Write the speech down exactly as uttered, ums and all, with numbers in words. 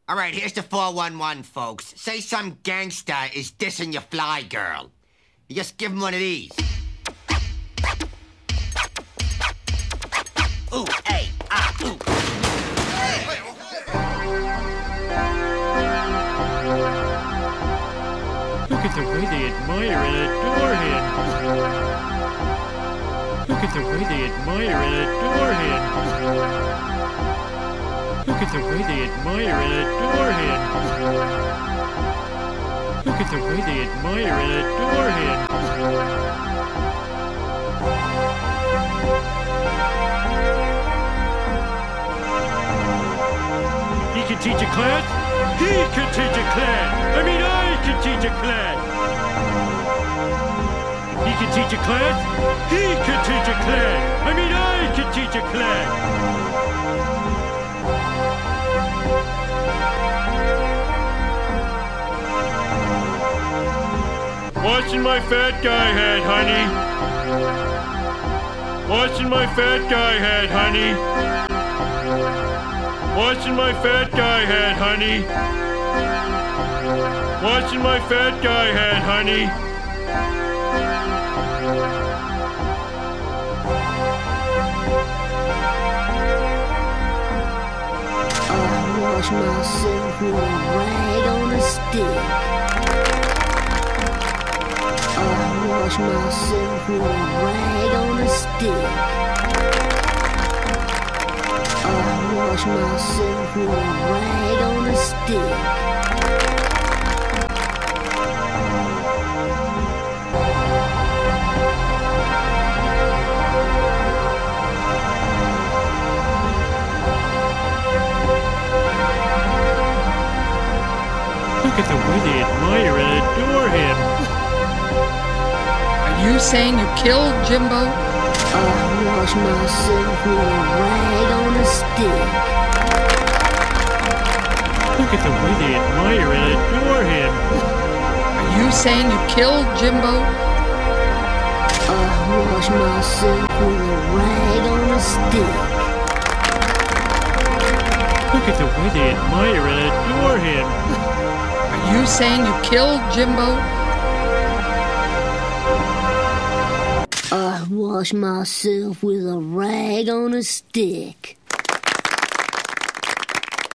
All right, here's the four one one, folks. Say some gangsta is dissing your fly girl. You just give him one of these. Ooh, hey, ah, ooh. Look at the way they admire and adore him. Look at the way they admire and adore him. Look at the way they admire and adore him. Look at the way they admire and adore him. He can teach a class? He can teach a class! I mean, I can teach a class! He can teach a class? He can teach a class! I mean, I can teach a class! Washing my fat guy hat, honey. Washing my fat guy hat, honey. Washing my fat guy hat, honey. Washing my fat guy hat, honey. I wash myself with a rag on a stick. I wash myself with a rag on a stick. I wash myself with a rag on a stick. Look at the way they admire and adore him. Are you saying you killed Jimbo? I wash myself with a rag on a stick. Look at the way they admire and adore him. Are you saying you killed Jimbo? I wash myself with a rag on a stick. Look at the way they admire and adore him. Are you saying you killed Jimbo? I wash myself with a rag on a stick.